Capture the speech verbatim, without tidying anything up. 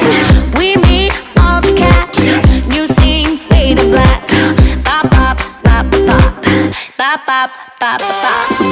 We meet all the cats. New scene, faded black. Bop, bop, bop, bop, bop, bop, bop, bop, bop.